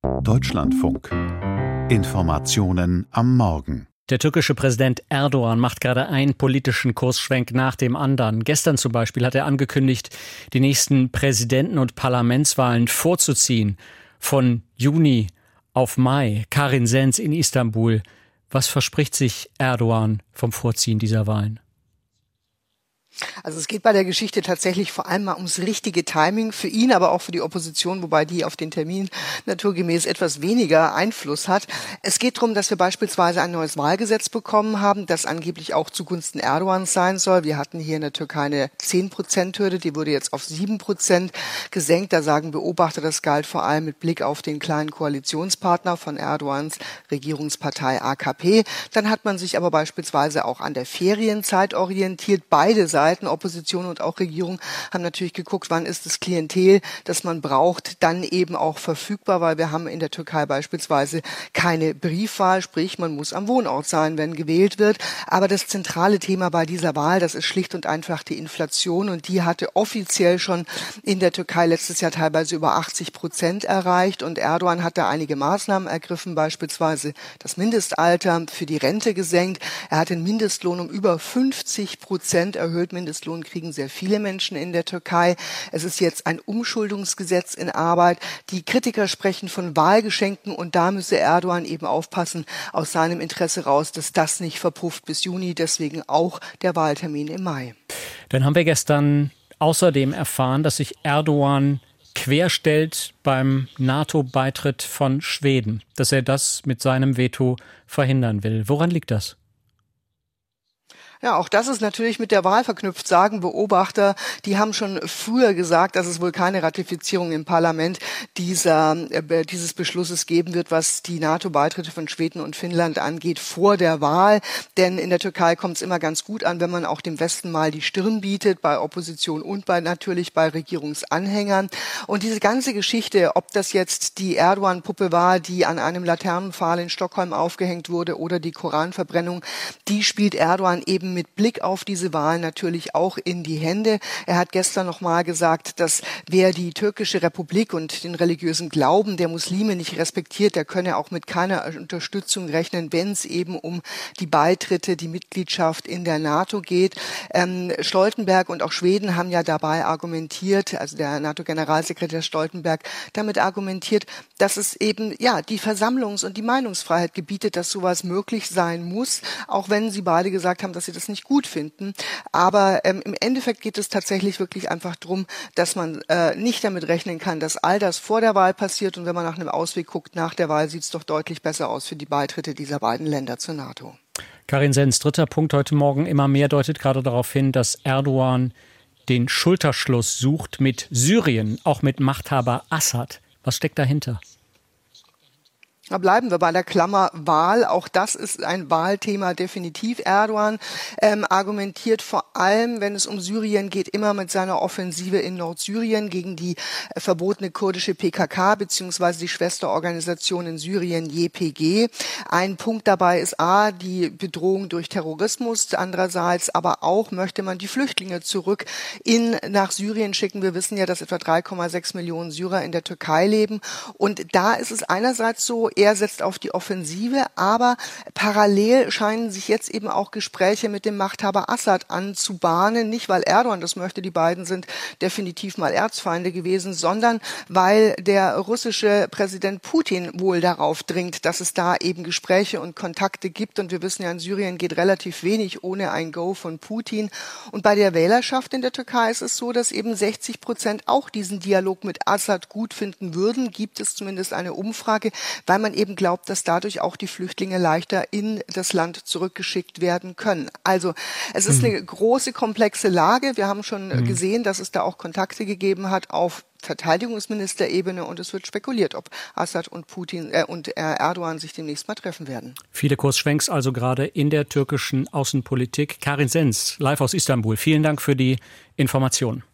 Deutschlandfunk. Informationen am Morgen. Der türkische Präsident Erdogan macht gerade einen politischen Kursschwenk nach dem anderen. Gestern zum Beispiel hat er angekündigt, die nächsten Präsidenten- und Parlamentswahlen vorzuziehen. Von Juni auf Mai. Karin Sens in Istanbul. Was verspricht sich Erdogan vom Vorziehen dieser Wahlen? Also es geht bei der Geschichte tatsächlich vor allem mal ums richtige Timing für ihn, aber auch für die Opposition, wobei die auf den Termin naturgemäß etwas weniger Einfluss hat. Es geht darum, dass wir beispielsweise ein neues Wahlgesetz bekommen haben, das angeblich auch zugunsten Erdogans sein soll. Wir hatten hier in der Türkei eine 10%-Hürde, die wurde jetzt auf 7% gesenkt. Da sagen Beobachter, das galt vor allem mit Blick auf den kleinen Koalitionspartner von Erdogans Regierungspartei AKP. Dann hat man sich aber beispielsweise auch an der Ferienzeit orientiert. Beide Seiten, Opposition und auch Regierung, haben natürlich geguckt, wann ist das Klientel, das man braucht, dann eben auch verfügbar, weil wir haben in der Türkei beispielsweise keine Briefwahl, sprich man muss am Wohnort sein, wenn gewählt wird. Aber das zentrale Thema bei dieser Wahl, das ist schlicht und einfach die Inflation, und die hatte offiziell schon in der Türkei letztes Jahr teilweise über 80% erreicht, und Erdogan hat da einige Maßnahmen ergriffen, beispielsweise das Mindestalter für die Rente gesenkt. Er hat den Mindestlohn um über 50% erhöht. Mindestlohn kriegen sehr viele Menschen in der Türkei. Es ist jetzt ein Umschuldungsgesetz in Arbeit. Die Kritiker sprechen von Wahlgeschenken, und da müsse Erdogan eben aufpassen, aus seinem Interesse raus, dass das nicht verpufft bis Juni. Deswegen auch der Wahltermin im Mai. Dann haben wir gestern außerdem erfahren, dass sich Erdogan querstellt beim NATO-Beitritt von Schweden, dass er das mit seinem Veto verhindern will. Woran liegt das? Ja, auch das ist natürlich mit der Wahl verknüpft, sagen Beobachter. Die haben schon früher gesagt, dass es wohl keine Ratifizierung im Parlament dieses Beschlusses geben wird, was die NATO-Beitritte von Schweden und Finnland angeht, vor der Wahl. Denn in der Türkei kommt es immer ganz gut an, wenn man auch dem Westen mal die Stirn bietet, bei Opposition und natürlich bei Regierungsanhängern. Und diese ganze Geschichte, ob das jetzt die Erdogan-Puppe war, die an einem Laternenpfahl in Stockholm aufgehängt wurde, oder die Koranverbrennung, die spielt Erdogan eben mit Blick auf diese Wahlen natürlich auch in die Hände. Er hat gestern nochmal gesagt, dass wer die türkische Republik und den religiösen Glauben der Muslime nicht respektiert, der könne auch mit keiner Unterstützung rechnen, wenn es eben um die Beitritte, die Mitgliedschaft in der NATO geht. Stoltenberg und auch Schweden haben ja dabei argumentiert, also der NATO-Generalsekretär Stoltenberg damit argumentiert, dass es eben die Versammlungs- und die Meinungsfreiheit gebietet, dass sowas möglich sein muss, auch wenn sie beide gesagt haben, dass sie das nicht gut finden. Aber im Endeffekt geht es tatsächlich wirklich einfach darum, dass man nicht damit rechnen kann, dass all das vor der Wahl passiert. Und wenn man nach einem Ausweg guckt, nach der Wahl sieht es doch deutlich besser aus für die Beitritte dieser beiden Länder zur NATO. Karin Sens, dritter Punkt heute Morgen. Immer mehr deutet gerade darauf hin, dass Erdogan den Schulterschluss sucht mit Syrien, auch mit Machthaber Assad. Was steckt dahinter? Da bleiben wir bei der Klammer Wahl. Auch das ist ein Wahlthema definitiv. Erdogan argumentiert vor allem, wenn es um Syrien geht, immer mit seiner Offensive in Nordsyrien gegen die verbotene kurdische PKK bzw. die Schwesterorganisation in Syrien YPG. Ein Punkt dabei ist die Bedrohung durch Terrorismus. Andererseits aber auch möchte man die Flüchtlinge zurück nach Syrien schicken. Wir wissen ja, dass etwa 3,6 Millionen Syrer in der Türkei leben. Und da ist es einerseits so, er setzt auf die Offensive, aber parallel scheinen sich jetzt eben auch Gespräche mit dem Machthaber Assad anzubahnen. Nicht, weil Erdogan das möchte, die beiden sind definitiv mal Erzfeinde gewesen, sondern weil der russische Präsident Putin wohl darauf dringt, dass es da eben Gespräche und Kontakte gibt. Und wir wissen ja, in Syrien geht relativ wenig ohne ein Go von Putin. Und bei der Wählerschaft in der Türkei ist es so, dass eben 60% auch diesen Dialog mit Assad gut finden würden. Gibt es zumindest eine Umfrage, weil man eben glaubt, dass dadurch auch die Flüchtlinge leichter in das Land zurückgeschickt werden können. Also es ist eine große, komplexe Lage. Wir haben schon gesehen, dass es da auch Kontakte gegeben hat auf Verteidigungsministerebene, und es wird spekuliert, ob Assad und Erdogan sich demnächst mal treffen werden. Viele Kursschwenks also gerade in der türkischen Außenpolitik. Karin Sens, live aus Istanbul. Vielen Dank für die Informationen.